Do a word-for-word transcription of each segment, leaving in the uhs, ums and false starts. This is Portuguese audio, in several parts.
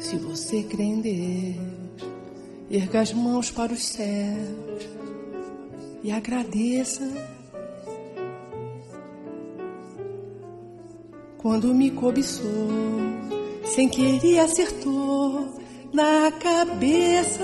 Se você crê em Deus, erga as mãos para os céus e agradeça. Quando me cobiçou, sem querer acertou na cabeça.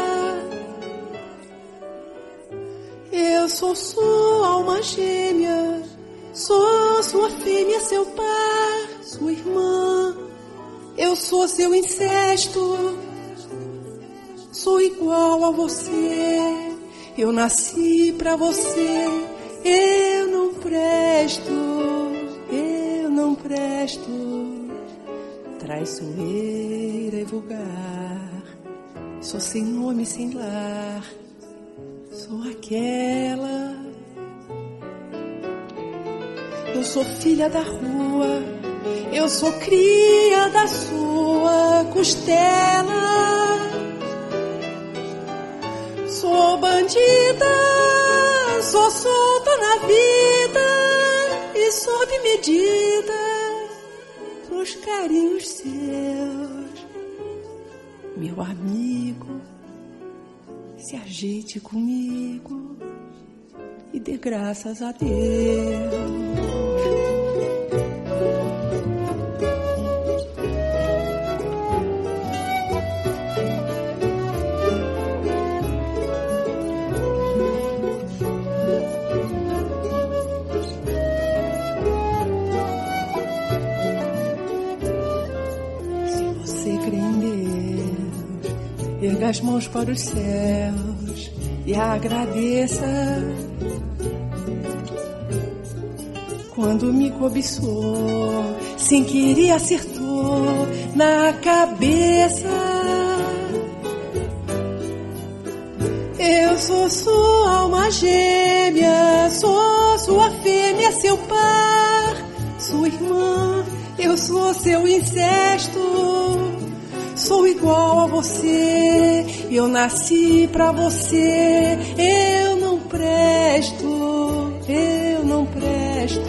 Eu sou sua alma gêmea, sou sua fêmea, seu par, sua irmã. Eu sou seu incesto, sou igual a você. Eu nasci pra você, eu não presto, eu não presto. Traiçoeira e vulgar, sou sem nome, sem lar, sou aquela. Eu sou filha da rua, eu sou cria da sua costela. Sou bandida, sou solta na vida e sob medida pros carinhos seus. Meu amigo, se ajeite comigo e dê graças a Deus. Erga as mãos para os céus e agradeça. Quando me cobiçou, sem querer acertou na cabeça. Eu sou sua alma gêmea, sou sua fêmea, seu par, sua irmã. Eu sou seu incesto, sou igual a você, eu nasci pra você. Eu não presto, eu não presto.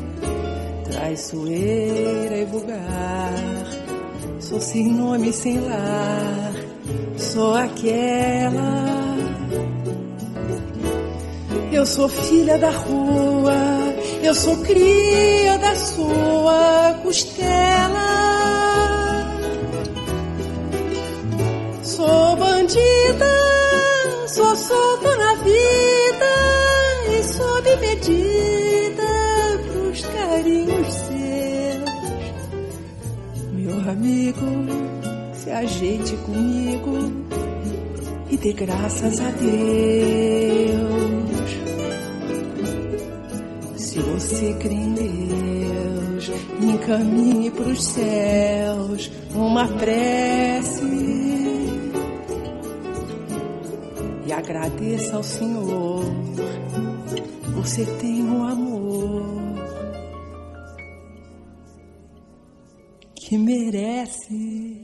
Traiçoeira e vulgar, sou sem nome, sem lar, sou aquela. Eu sou filha da rua, eu sou cria da sua costela. Sou bandida, sou solta na vida e sob medida pros carinhos seus. Meu amigo, se ajeite comigo e dê graças a Deus. Se você crê em Deus, encaminhe pros céus uma prece e agradeça ao Senhor. Você tem um amor que merece.